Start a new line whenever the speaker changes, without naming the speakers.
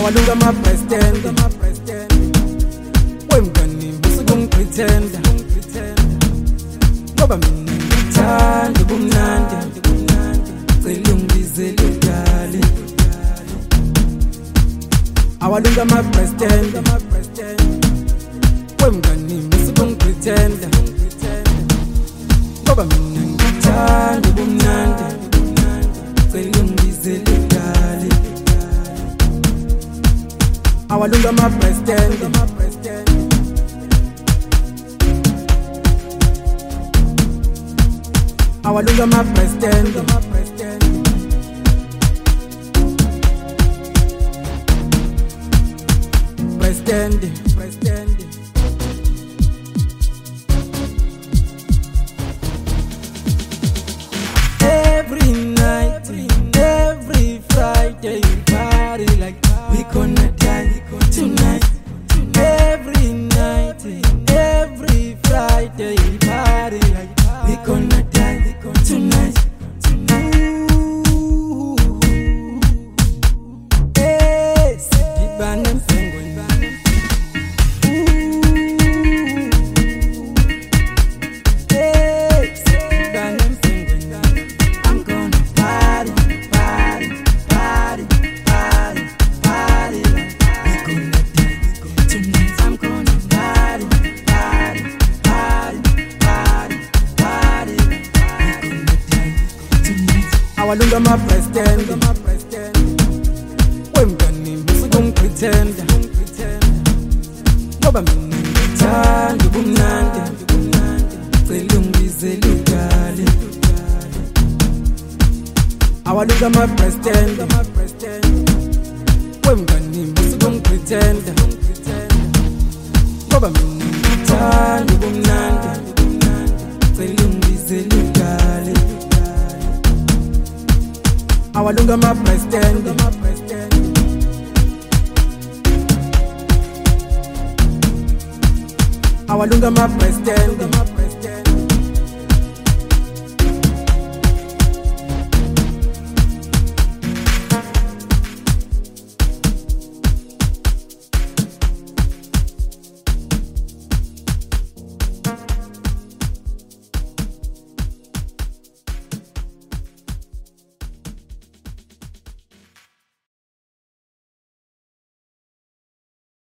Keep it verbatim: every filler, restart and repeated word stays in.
awalunga ama-president wemngani usukungipretenda ngoba mina ngithanda ubumnandi cela ungibizele udale awalunga ama-president wemngani usukungipretenda ngoba mina ngithanda ubumnandi cela ungibizele udale awalunga ama-president awalunga ama-president president president every night every Friday party like we gonna die tonight every night every Friday party like we gonna die tonight ooh hey sidibane mfengweni ooh hey sidibane mfengweni I'm gonna party party party party party we gonna die tonight I'm gonna party party party party party we gonna die tonight awalunga ama-president wemngani usukungipretenda ngoba mina ngithanda ubumnandi cela ungibizele udale awalunga ama-president wemngani usukungipretenda ngoba mina ngithanda ubumnandi cela ungibizele udale awalunga ama-president awalunga ama-president